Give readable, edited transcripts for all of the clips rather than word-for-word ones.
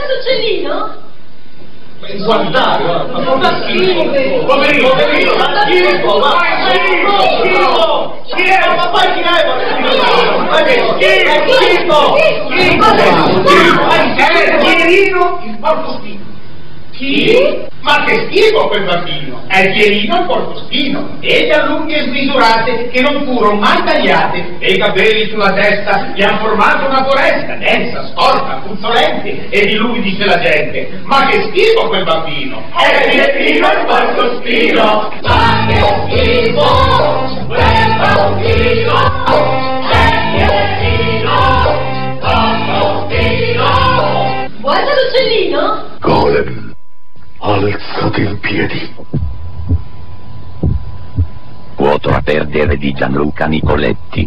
l'uccellino? Guardate, ma schifo! Poverino, ma schifo! Ma poi chi è? Ma che schifo! Pierino il porcospino. Chi? Ma che schifo quel bambino! È Pierino il porcospino! E da lunghe smisurate che non furono mai tagliate, e i capelli sulla testa gli han formato una foresta, densa, sporca, puzzolente, e di lui dice la gente: ma che schifo quel bambino! È Pierino il porcospino! Ma che schifo quel bambino! È Pierino il porcospino! Guarda l'uccellino! Golem, alzati in piedi. Vuoto a perdere di Gianluca Nicoletti.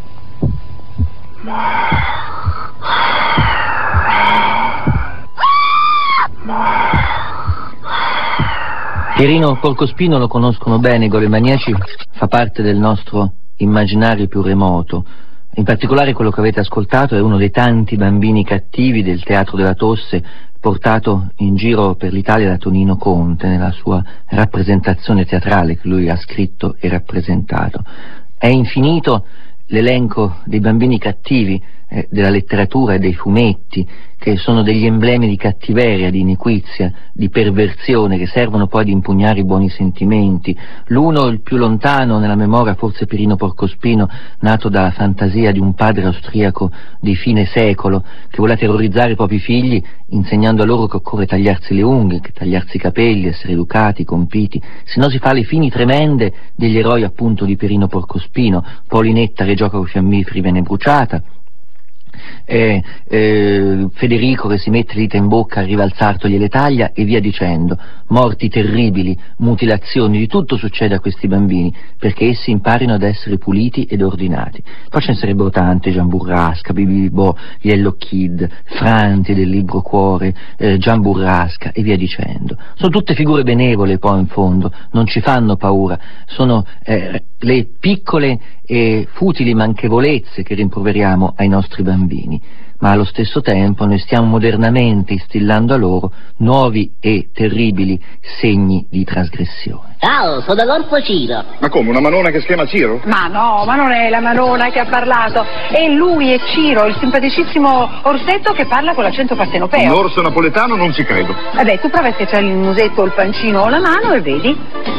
Pierino Porcospino lo conoscono bene i golemaniaci, fa parte del nostro immaginario più remoto. In particolare quello che avete ascoltato è uno dei tanti bambini cattivi del Teatro della Tosse, portato in giro per l'Italia da Tonino Conte nella sua rappresentazione teatrale che lui ha scritto e rappresentato. È infinito l'elenco dei bambini cattivi della letteratura e dei fumetti, che sono degli emblemi di cattiveria, di iniquizia, di perversione, che servono poi ad impugnare i buoni sentimenti. L'uno, il più lontano nella memoria, forse Pierino Porcospino, nato dalla fantasia di un padre austriaco di fine secolo, che vuole terrorizzare i propri figli insegnando a loro che occorre tagliarsi le unghie, che tagliarsi i capelli, essere educati, compiti, se no si fa le fini tremende degli eroi appunto di Pierino Porcospino. Polinetta che gioca con i fiammiferi viene bruciata, Federico che si mette le dita in bocca, arriva al sarto, gliele taglia e via dicendo. Morti terribili, mutilazioni, di tutto succede a questi bambini perché essi imparino ad essere puliti ed ordinati. Poi ce ne sarebbero tante: Gian Burrasca, Bibibò, Yellow Kid, Franti del Libro Cuore, Gian Burrasca e via dicendo. Sono tutte figure benevole, poi in fondo non ci fanno paura, sono le piccole e futili manchevolezze che rimproveriamo ai nostri bambini, ma allo stesso tempo noi stiamo modernamente instillando a loro nuovi e terribili segni di trasgressione. Ciao, sono l'orso Ciro. Ma come, una manona che si chiama Ciro? Ma no, ma non è la manona che ha parlato, è lui, è Ciro, il simpaticissimo orsetto che parla con l'accento partenopeo. Un orso napoletano non ci credo. Vabbè, tu prova a schiacciargli il musetto o il pancino o la mano e vedi.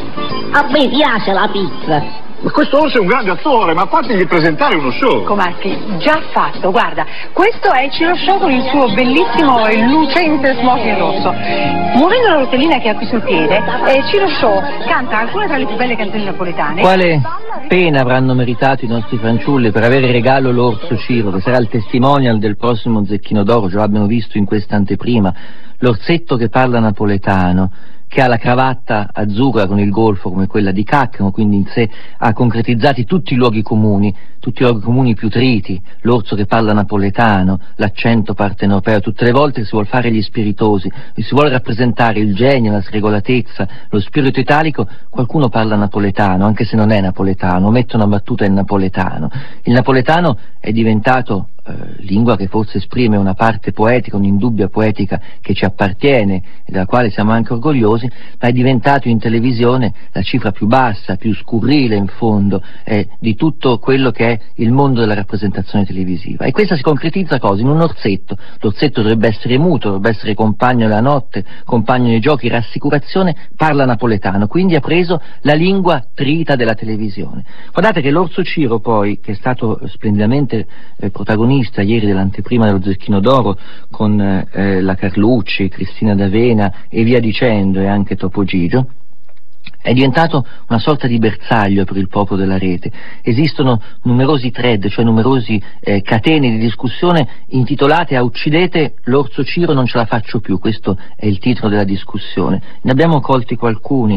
A me piace la pizza. Ma questo orso è un grande attore, ma fatigli presentare uno show. Com'archi, già fatto, guarda, questo è Ciro Show con il suo bellissimo e lucente smoking rosso. Muovendo la rotellina che ha qui sul piede, Ciro Show canta alcune tra le più belle canzoni napoletane. Quale pena avranno meritato i nostri fanciulli per avere regalo l'orso Ciro, che sarà il testimonial del prossimo Zecchino d'Oro, già l'abbiamo visto in questa anteprima, l'orsetto che parla napoletano, che ha la cravatta azzurra con il golfo come quella di Caccamo, quindi in sé ha concretizzati tutti i luoghi comuni più triti, l'orso che parla napoletano, l'accento partenopeo. Tutte le volte che si vuol fare gli spiritosi, si vuole rappresentare il genio, la sregolatezza, lo spirito italico, qualcuno parla napoletano, anche se non è napoletano, mette una battuta in napoletano. Il napoletano è diventato lingua che forse esprime una parte poetica, un'indubbia poetica che ci appartiene e della quale siamo anche orgogliosi, ma è diventato in televisione la cifra più bassa, più scurrile in fondo di tutto quello che è il mondo della rappresentazione televisiva. E questa si concretizza cosa? In un orsetto. L'orsetto dovrebbe essere muto, dovrebbe essere compagno della notte, compagno dei giochi, rassicurazione, parla napoletano, quindi ha preso la lingua trita della televisione. Guardate che l'orso Ciro poi, che è stato splendidamente protagonista ieri dell'anteprima dello Zecchino d'Oro con la Carlucci, Cristina D'Avena e via dicendo, e anche Topo Gigio, è diventato una sorta di bersaglio per il popolo della rete. Esistono numerosi thread, cioè numerosi catene di discussione intitolate a "Uccidete l'orso Ciro, non ce la faccio più", questo è il titolo della discussione. Ne abbiamo colti alcuni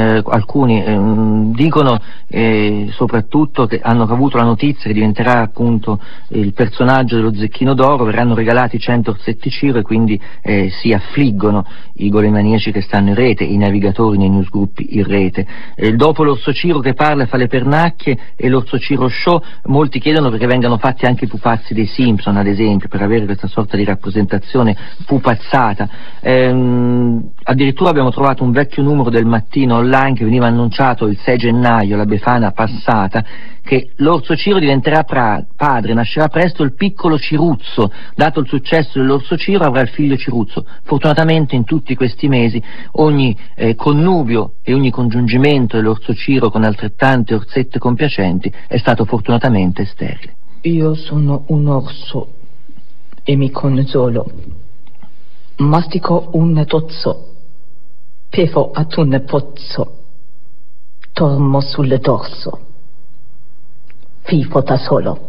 dicono soprattutto che hanno avuto la notizia che diventerà appunto il personaggio dello Zecchino d'Oro, verranno regalati 100 orsetti Ciro e quindi si affliggono i golemaniaci che stanno in rete, i navigatori nei newsgruppi irregolari. rete. Dopo l'Orso Ciro che parla e fa le pernacchie e l'Orso Ciro Show, molti chiedono perché vengano fatti anche i pupazzi dei Simpson, ad esempio, per avere questa sorta di rappresentazione pupazzata. Addirittura abbiamo trovato un vecchio numero del Mattino online che veniva annunciato il 6 gennaio, la Befana passata, che l'Orso Ciro diventerà padre, nascerà presto il piccolo Ciruzzo, dato il successo dell'Orso Ciro avrà il figlio Ciruzzo. Fortunatamente in tutti questi mesi ogni connubio e ogni congiungimento dell'Orso Ciro con altrettante orsette compiacenti è stato fortunatamente sterile. Io sono un orso e mi consolo. Mastico un tozzo, bevo ad un pozzo, dormo sul dorso, vivo da solo.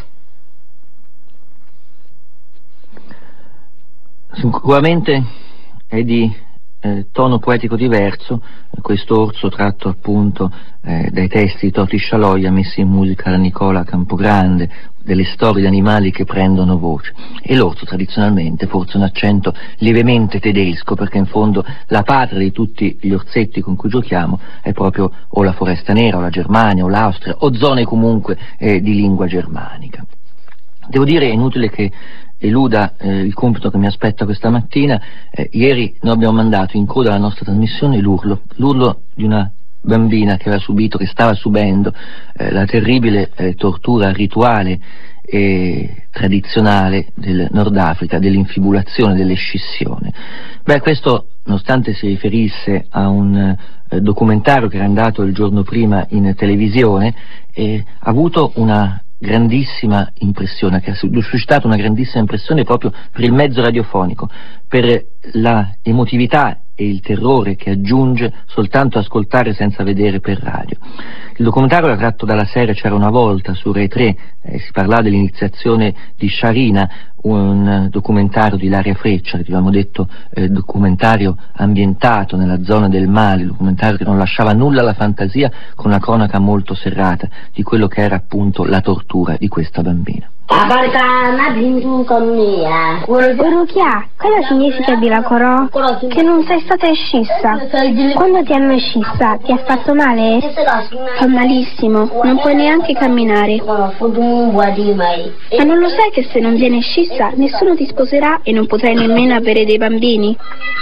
Sicuramente è di tono poetico diverso questo orso tratto appunto dai testi di Toti Scialoia messi in musica da Nicola Campogrande, delle storie di animali che prendono voce, e l'orso tradizionalmente forse un accento lievemente tedesco, perché in fondo la patria di tutti gli orsetti con cui giochiamo è proprio o la Foresta Nera o la Germania o l'Austria o zone comunque di lingua germanica. Devo dire, è inutile che eluda il compito che mi aspetta questa mattina. Ieri noi abbiamo mandato in coda alla nostra trasmissione l'urlo di una bambina che stava subendo la terribile tortura rituale e tradizionale del Nord Africa, dell'infibulazione, dell'escissione. Questo, nonostante si riferisse a un documentario che era andato il giorno prima in televisione, ha avuto una grandissima impressione, che ha suscitato una grandissima impressione proprio per il mezzo radiofonico, per la emotività e il terrore che aggiunge soltanto ascoltare senza vedere per radio. Il documentario era tratto dalla serie C'era una volta su Rai 3, si parlava dell'iniziazione di Sciarina, un documentario di Ilaria Freccia, che ti avevamo detto documentario ambientato nella zona del Mali, documentario che non lasciava nulla alla fantasia, con una cronaca molto serrata di quello che era appunto la tortura di questa bambina. Uruchia, cosa significa Bilacorò? Che non sei stata scissa. Quando ti hanno scissa, ti ha fatto male? Fa malissimo, non puoi neanche camminare. Ma non lo sai che se non viene scissa, nessuno ti sposerà e non potrai nemmeno avere dei bambini?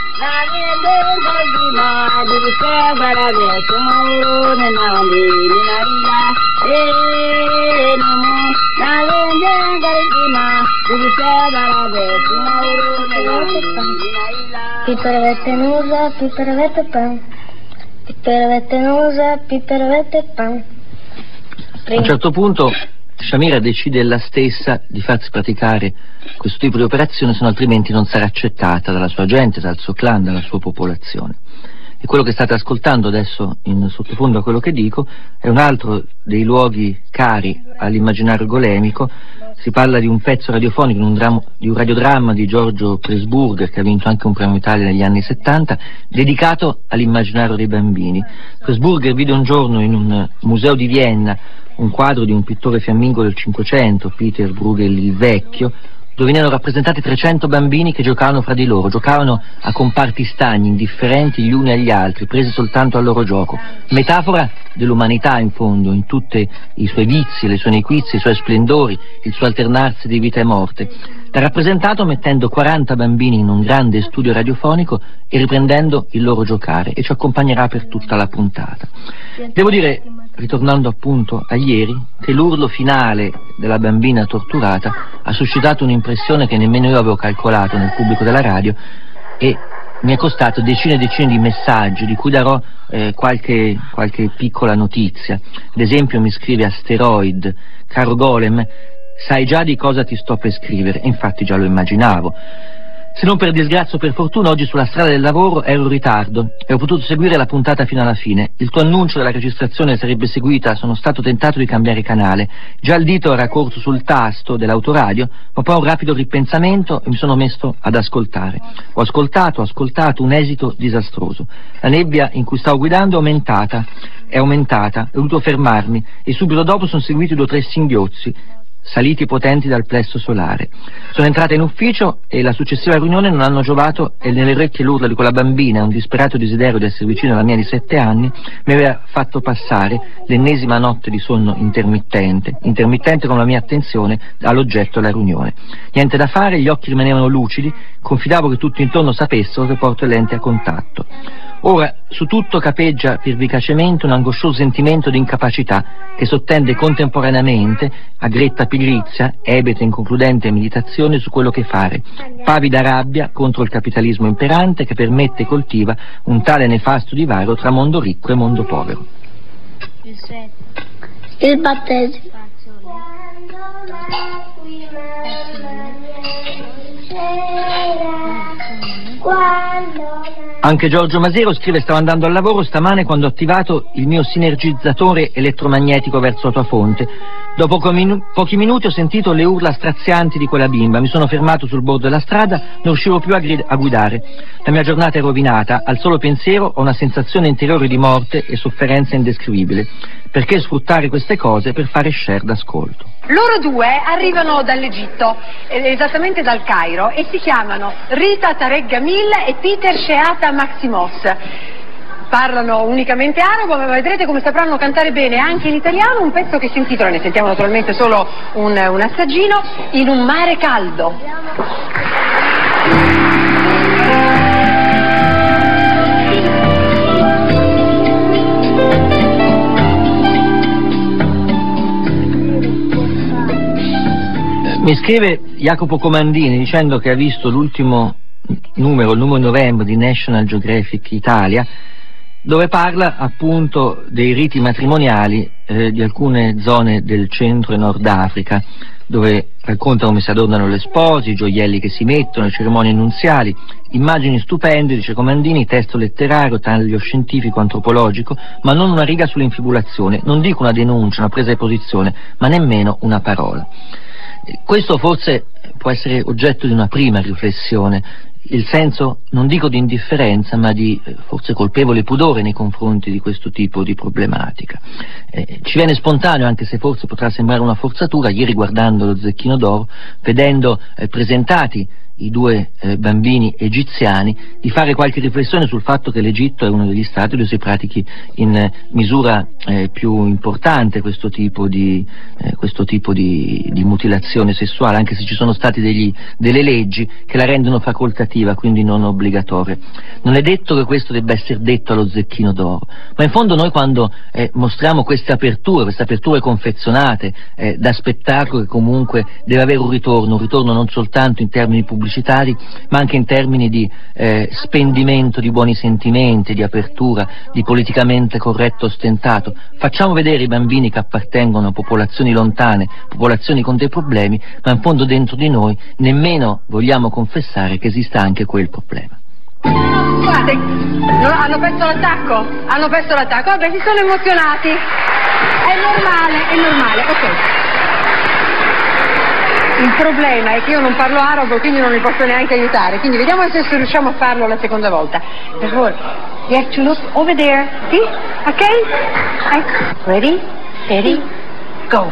A un certo punto Shamira decide ella stessa di farsi praticare questo tipo di operazione, se no altrimenti non sarà accettata dalla sua gente, dal suo clan, dalla sua popolazione. E quello che state ascoltando adesso in sottofondo a quello che dico è un altro dei luoghi cari all'immaginario golemico. Si parla di un pezzo radiofonico, di un radiodramma di Giorgio Presburger, che ha vinto anche un premio Italia negli anni 70, dedicato all'immaginario dei bambini. Presburger vide un giorno in un museo di Vienna un quadro di un pittore fiammingo del Cinquecento, Peter Bruegel il Vecchio, dove venivano rappresentati 300 bambini che giocavano fra di loro, giocavano a comparti stagni, indifferenti gli uni agli altri, presi soltanto al loro gioco. Metafora dell'umanità in fondo, in tutti i suoi vizi, le sue nequizie, i suoi splendori, il suo alternarsi di vita e morte. L'ha rappresentato mettendo 40 bambini in un grande studio radiofonico e riprendendo il loro giocare, e ci accompagnerà per tutta la puntata. Devo dire, ritornando appunto a ieri, che l'urlo finale della bambina torturata ha suscitato un'impressione che nemmeno io avevo calcolato nel pubblico della radio, e mi è costato decine e decine di messaggi, di cui darò qualche piccola notizia. Ad esempio mi scrive Asteroid: caro Golem, sai già di cosa ti sto per scrivere? E infatti già lo immaginavo. Se non per disgrazia o per fortuna, oggi sulla strada del lavoro ero in ritardo e ho potuto seguire la puntata fino alla fine. Il tuo annuncio della registrazione sarebbe seguita, sono stato tentato di cambiare canale. Già il dito era corso sul tasto dell'autoradio, ma poi un rapido ripensamento e mi sono messo ad ascoltare. Ho ascoltato, un esito disastroso. La nebbia in cui stavo guidando è aumentata, ho dovuto fermarmi e subito dopo sono seguiti 2 o 3 singhiozzi. saliti potenti dal plesso solare. Sono entrata in ufficio e la successiva riunione non hanno giovato e nelle orecchie l'urla di quella bambina, un disperato desiderio di essere vicino alla mia di 7 anni, mi aveva fatto passare l'ennesima notte di sonno intermittente con la mia attenzione all'oggetto della riunione. Niente da fare, gli occhi rimanevano lucidi, confidavo che tutti intorno sapessero che porto le lenti a contatto. Ora, su tutto capeggia pervicacemente un angoscioso sentimento di incapacità che sottende contemporaneamente a gretta pigrizia, ebete inconcludente meditazione su quello che fare, pavida rabbia contro il capitalismo imperante che permette e coltiva un tale nefasto divario tra mondo ricco e mondo povero. Il battesimo. Anche Giorgio Masero scrive: stavo andando al lavoro stamane quando ho attivato il mio sinergizzatore elettromagnetico verso la tua fonte. Dopo pochi minuti ho sentito le urla strazianti di quella bimba, mi sono fermato sul bordo della strada, non riuscivo più a guidare. La mia giornata è rovinata, al solo pensiero ho una sensazione interiore di morte e sofferenza indescrivibile. Perché sfruttare queste cose per fare share d'ascolto? Loro due arrivano dall'Egitto, esattamente dal Cairo, e si chiamano Rita Tarek Gamil e Peter Sheata Maximos. Parlano unicamente arabo, ma vedrete come sapranno cantare bene anche in italiano un pezzo che si intitola, ne sentiamo naturalmente solo un assaggino, In un mare caldo. Mi scrive Jacopo Comandini dicendo che ha visto l'ultimo numero, il numero di novembre di National Geographic Italia, dove parla appunto dei riti matrimoniali di alcune zone del centro e Nord Africa, dove racconta come si adornano le spose, i gioielli che si mettono, le cerimonie nuziali, immagini stupende, dice Comandini, testo letterario, taglio scientifico, antropologico, ma non una riga sull'infibulazione, non dico una denuncia, una presa di posizione, ma nemmeno una parola. Questo forse può essere oggetto di una prima riflessione, il senso, non dico di indifferenza, ma di forse colpevole pudore nei confronti di questo tipo di problematica. Ci viene spontaneo, anche se forse potrà sembrare una forzatura, ieri guardando lo Zecchino d'Oro, vedendo presentati i due bambini egiziani, di fare qualche riflessione sul fatto che l'Egitto è uno degli stati dove si pratichi in misura più importante questo tipo di mutilazione sessuale, anche se ci sono stati delle leggi che la rendono facoltativa, quindi non obbligatoria. Non è detto che questo debba essere detto allo Zecchino d'Oro, ma in fondo noi quando mostriamo queste aperture confezionate da spettacolo che comunque deve avere un ritorno non soltanto in termini pubblicitari, ma anche in termini di spendimento di buoni sentimenti, di apertura, di politicamente corretto ostentato. Facciamo vedere i bambini che appartengono a popolazioni lontane, popolazioni con dei problemi, ma in fondo dentro di noi nemmeno vogliamo confessare che esista anche quel problema. Guardate, hanno perso l'attacco, vabbè, si sono emozionati, è normale, ok. Il problema è che io non parlo arabo, quindi non li posso neanche aiutare, quindi vediamo se riusciamo a farlo la seconda volta. Per favore, you have to look over there, see? Ok? Ready, steady, go.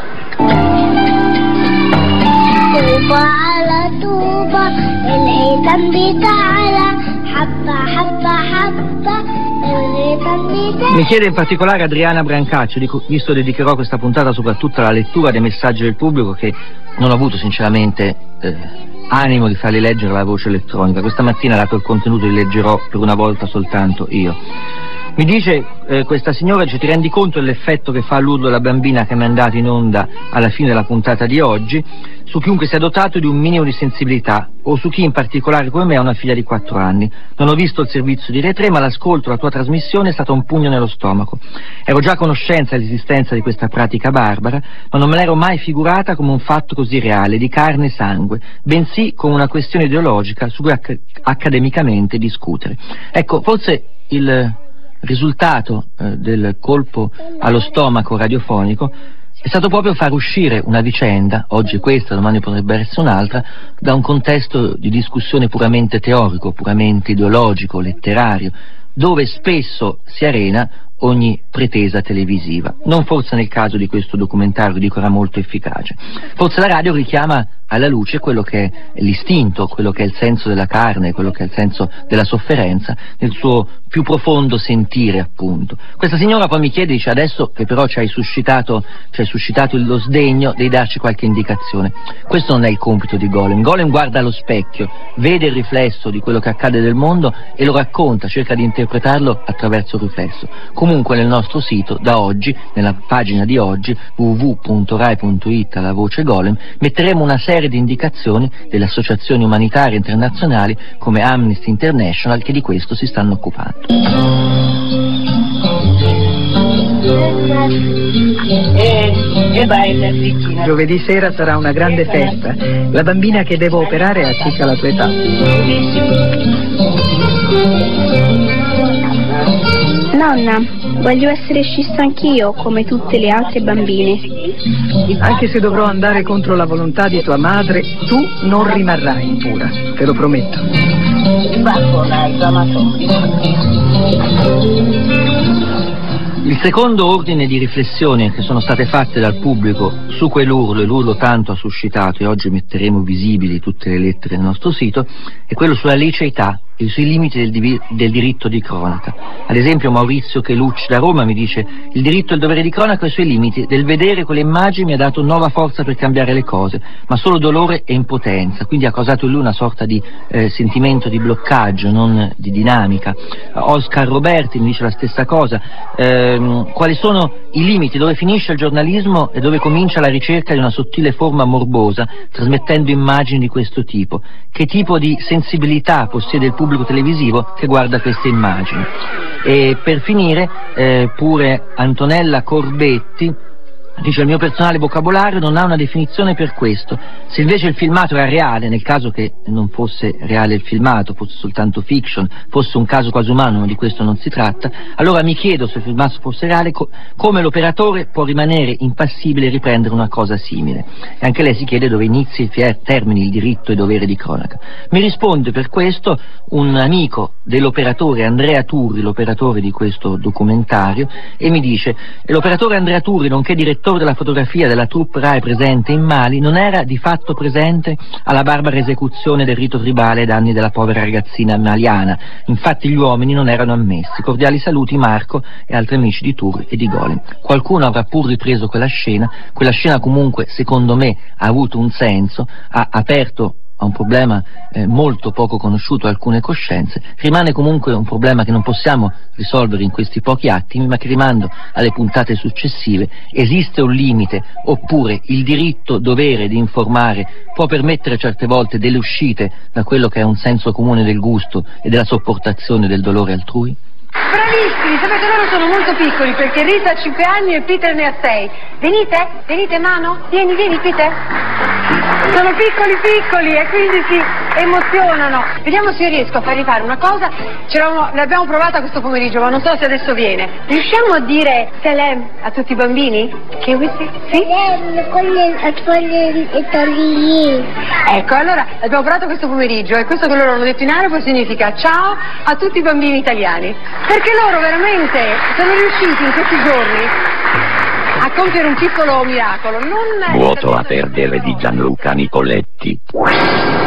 طوبى على طوبى الهيثم بتعالى حبة حبة حبة الهيثم بتعالى. Mi chiede in particolare Adriana Brancaccio, visto dedicherò questa puntata soprattutto alla lettura dei messaggi del pubblico, che non ho avuto sinceramente animo di farli leggere alla voce elettronica. Questa mattina, dato il contenuto, li leggerò per una volta soltanto io. Mi dice questa signora: ti rendi conto dell'effetto che fa l'urlo della bambina che mi è andata in onda alla fine della puntata di oggi su chiunque sia dotato di un minimo di sensibilità, o su chi in particolare come me ha una figlia di 4 anni. Non ho visto il servizio di Rai 3, ma l'ascolto della tua trasmissione è stato un pugno nello stomaco. Ero già a conoscenza dell'esistenza di questa pratica barbara, ma non me l'ero mai figurata come un fatto così reale, di carne e sangue, bensì come una questione ideologica su cui accademicamente discutere. Ecco, forse il risultato del colpo allo stomaco radiofonico è stato proprio far uscire una vicenda, oggi questa, domani potrebbe essere un'altra, da un contesto di discussione puramente teorico, puramente ideologico, letterario, dove spesso si arena ogni pretesa televisiva. Non forse nel caso di questo documentario, dico, era molto efficace. Forse la radio richiama alla luce quello che è l'istinto, quello che è il senso della carne, quello che è il senso della sofferenza, nel suo più profondo sentire, appunto. Questa signora poi mi chiede, dice, adesso che però ci hai suscitato lo sdegno, devi darci qualche indicazione. Questo non è il compito di Golem. Golem guarda allo specchio, vede il riflesso di quello che accade nel mondo e lo racconta, cerca di interpretarlo attraverso il riflesso. Comunque nel nostro sito, da oggi, nella pagina di oggi, www.rai.it, alla voce Golem, metteremo una serie di indicazioni delle associazioni umanitarie internazionali come Amnesty International che di questo si stanno occupando. Giovedì sera sarà una grande festa. La bambina che devo operare ha circa la tua età. Nonna, voglio essere scissa anch'io, come tutte le altre bambine. Anche se dovrò andare contro la volontà di tua madre, tu non rimarrai impura, te lo prometto. Il secondo ordine di riflessioni che sono state fatte dal pubblico su quell'urlo, e l'urlo tanto ha suscitato, e oggi metteremo visibili tutte le lettere nel nostro sito, è quello sulla liceità e sui limiti del diritto di cronaca. Ad esempio Maurizio Chelucci da Roma mi dice: il diritto e il dovere di cronaca e i suoi limiti, del vedere quelle immagini mi ha dato nuova forza per cambiare le cose, ma solo dolore e impotenza, quindi ha causato in lui una sorta di sentimento di bloccaggio, non di dinamica. Oscar Roberti mi dice la stessa cosa. Quali sono i limiti, dove finisce il giornalismo e dove comincia la ricerca di una sottile forma morbosa, trasmettendo immagini di questo tipo? Che tipo di sensibilità possiede il pubblico televisivo che guarda queste immagini? E per finire pure Antonella Corbetti dice: il mio personale vocabolario non ha una definizione per questo. Se invece il filmato era reale, nel caso che non fosse reale il filmato, fosse soltanto fiction, fosse un caso quasi umano, ma di questo non si tratta, allora mi chiedo, se il filmato fosse reale, come l'operatore può rimanere impassibile e riprendere una cosa simile. E anche lei si chiede dove inizi e termini il diritto e dovere di cronaca. Mi risponde per questo un amico dell'operatore Andrea Turri, l'operatore di questo documentario, e mi dice: l'operatore Andrea Turri, nonché direttore della fotografia della troupe Rai presente in Mali, non era di fatto presente alla barbara esecuzione del rito tribale ai danni della povera ragazzina maliana. Infatti gli uomini non erano ammessi. Cordiali saluti Marco e altri amici di Turri e di Golem. Qualcuno avrà pur ripreso quella scena comunque secondo me ha avuto un senso, ha aperto a un problema molto poco conosciuto a alcune coscienze. Rimane comunque un problema che non possiamo risolvere in questi pochi attimi, ma che rimando alle puntate successive. Esiste un limite, oppure il diritto-dovere di informare può permettere certe volte delle uscite da quello che è un senso comune del gusto e della sopportazione del dolore altrui? Bravissimi, sapete, loro sono molto piccoli, perché Rita ha 5 anni e Peter ne ha 6. Venite Mano? Vieni Peter. Sono piccoli e quindi si emozionano. Vediamo se io riesco a fargli fare una cosa. L'abbiamo provata questo pomeriggio, ma non so se adesso viene. Riusciamo a dire Salem a tutti i bambini? Che vuoi dire? Sì? Ecco, allora l'abbiamo provato questo pomeriggio e questo che loro hanno detto in arabo significa ciao a tutti i bambini italiani. Perché loro veramente sono riusciti in questi giorni a compiere un piccolo miracolo. Vuoto a perdere di Gianluca Nicoletti.